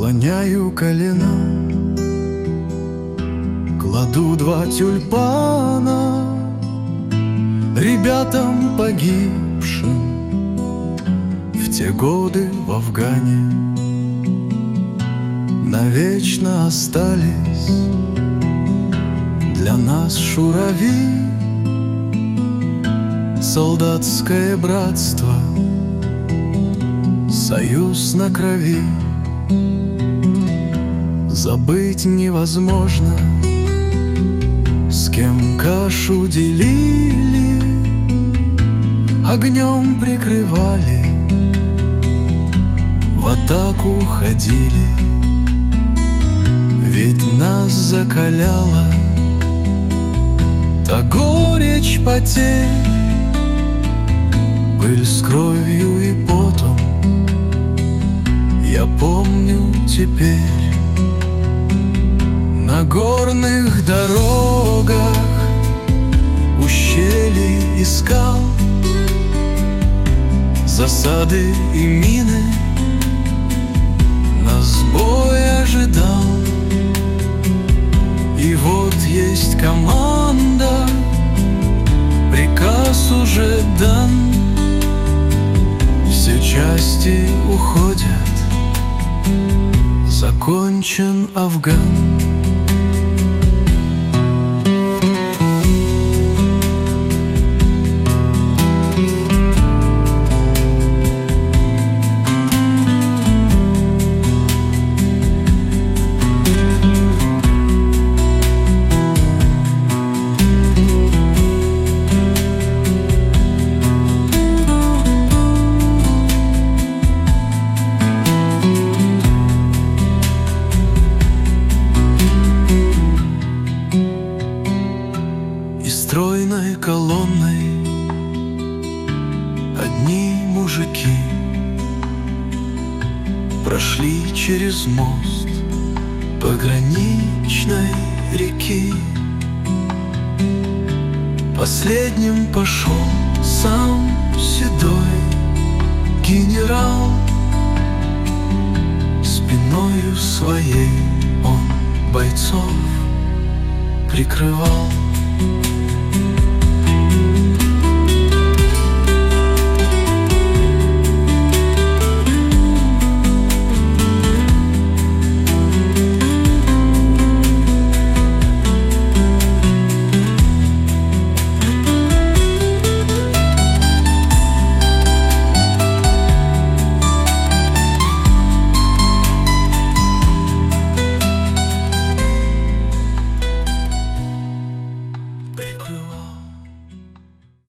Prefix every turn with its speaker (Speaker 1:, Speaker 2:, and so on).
Speaker 1: Склоняю колено, кладу 2 тюльпана ребятам погибшим в те годы в Афгане. Навечно остались для нас шурави, солдатское братство, союз на крови. Забыть невозможно, с кем кашу делили, огнем прикрывали, в атаку ходили. Ведь нас закаляла та горечь потерь, пыль с кровью и потом я помню теперь. На горных дорогах, ущельй и скал, засады и мины, нас бой ожидал. И вот есть команда, приказ уже дан, все части уходят, закончен Афган. Стройной колонной одни мужики прошли через мост пограничной реки. Последним пошел сам седой генерал, спиною своей он бойцов прикрывал.